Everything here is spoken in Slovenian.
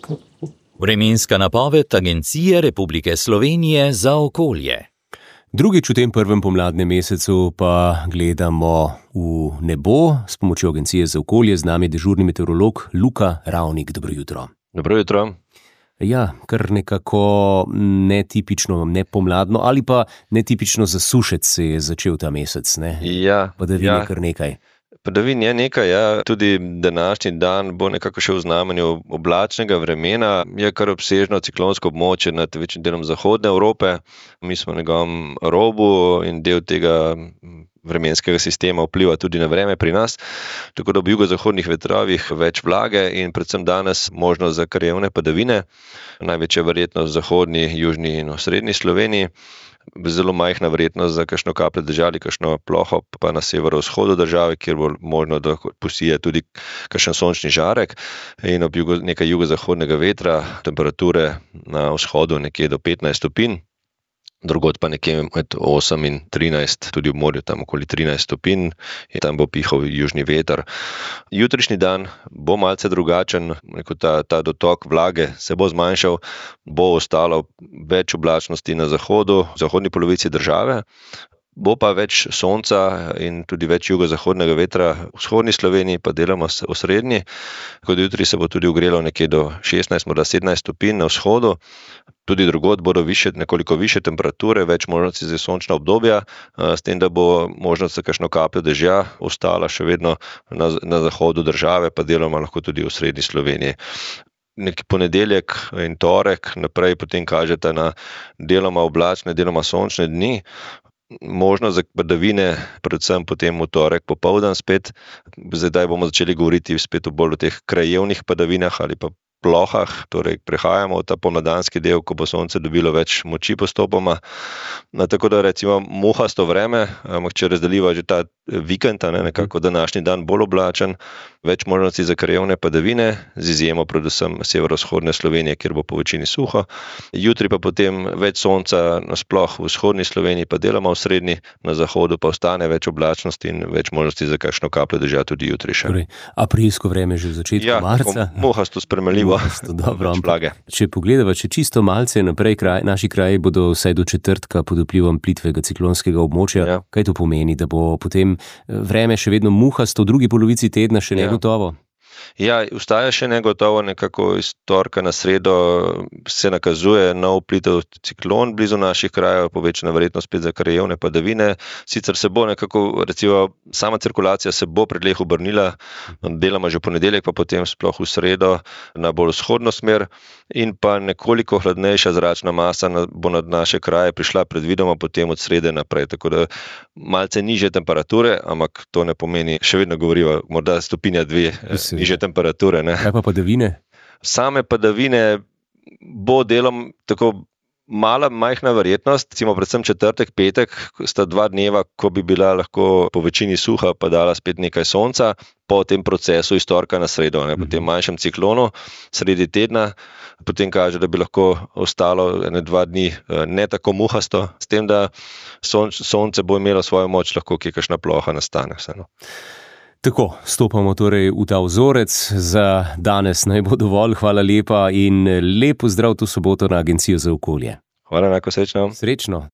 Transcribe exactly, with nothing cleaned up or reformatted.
Vremenska napoved Agencije Republike Slovenije za okolje. Drugič v tem prvem pomladnem mesecu pa gledamo v nebo s pomočjo Agencije za okolje. Z nami dežurni meteorolog Luka Ravnik. Dobro jutro. Dobro jutro. Ja, kar nekako netipično, nepomladno ali pa netipično za sušec se je začel ta mesec, ne? Ja. Padavin ja. je kar nekaj. Padavin je nekaj, ja. Tudi današnji dan bo nekako še v znamenju oblačnega vremena. Je kar obsežno ciklonsko območje nad večjim delom zahodne Evrope. Mi smo na njegovem robu in del tega vremenskega sistema vpliva tudi na vreme pri nas. Tako da ob jugozahodnih vetrovih več vlage in predvsem danes možnost za krajevne padavine. Največja verjetnost v zahodni, južni in osrednji Sloveniji. Zelo majhna verjetnost za kakšno kapljo dežja ali kakšno ploho pa na severovzhodu države, kjer bo možno, da posije tudi kakšen sončni žarek in ob jugo, nekaj jugozahodnega vetra, temperature na vzhodu nekje do petnajst stopinj. Drugod pa nekje med osem in trinajst, tudi v morju tam okoli trinajst stopinj in tam bo pihal južni veter. Jutrišnji dan bo malce drugačen, ta, ta dotok vlage se bo zmanjšal, bo ostalo več oblačnosti na zahodu, v zahodni polovici države. Bo pa več sonca in tudi več jugozahodnega vetra v vzhodni Sloveniji, pa deloma osrednji. Kot jutri se bo tudi ogrelo nekje do šestnajst, morda sedemnajst stopinj na vzhodu. Tudi drugod bodo više, nekoliko više temperature, več možnosti za sončna obdobja, s tem, da bo možnost za kakšno kapljo dežja ostala še vedno na, na zahodu države, pa deloma lahko tudi v srednji Sloveniji. Neki ponedeljek in torek naprej potem kažeta na deloma oblačne, deloma sončne dni. Možnost za padavine, predvsem potem v torek popoldan spet. Zdaj bomo začeli govoriti spet bolj o teh krajevnih padavinah ali pa plohah, torej prehajamo v ta pomladanski del, ko bo sonce dobilo več moči postopoma. No, tako da recimo muhasto vreme, ampak če razdeliva že ta vikend, ne, nekako današnji dan bolj oblačen, več možnosti za krajevne padavine, z izjemo predvsem severovzhodne Slovenije, kjer bo po večini suho. Jutri pa potem več sonca nasploh v vzhodni Sloveniji, pa deloma v srednji, na zahodu pa ostane več oblačnosti in več možnosti za kakšno kapljo dežja tudi jutri še. Torej, aprilsko vreme že v začetku ja, marca. Muhasto spremenljivo. Dobro, če pogledava, če čisto malce naprej, kraj, naši kraji bodo vsaj do četrtka pod vplivom plitvega ciklonskega območja. Ja. Kaj to pomeni, da bo potem vreme še vedno muhasto, v drugi polovici tedna še ja. negotovo? Ja, ostaja še negotovo, nekako iz torka na sredo se nakazuje nov plitev ciklon blizu naših krajev, povečana verjetnost spet za krajevne padavine. Sicer se bo nekako, recimo, sama cirkulacija se bo predleh obrnila, deloma že ponedeljek, pa potem sploh v sredo na bolj vzhodno smer in pa nekoliko hladnejša zračna masa bo nad naše kraje prišla predvidoma potem od srede naprej. Tako da malce nižje temperature, ampak to ne pomeni, še vedno govoriva, morda stopinja dve nižje temperature. Ne. Kaj pa padavine? Same padavine bo delom tako mala, majhna verjetnost, recimo predvsem četrtek, petek, sta dva dneva, ko bi bila lahko po večini suha, pa dala spet nekaj sonca, po tem procesu iz torka na sredo, ne, po tem manjšem ciklonu, sredi tedna, potem kaže, da bi lahko ostalo ene dva dni ne tako muhasto, s tem, da sonč, sonce bo imelo svojo moč, lahko kje kakšna ploha nastane vseeno. Tako, stopamo torej v ta vzorec. Za danes naj bo dovolj. Hvala lepa in lep pozdrav to soboto na Agencijo za okolje. Hvala, enako srečno. Srečno.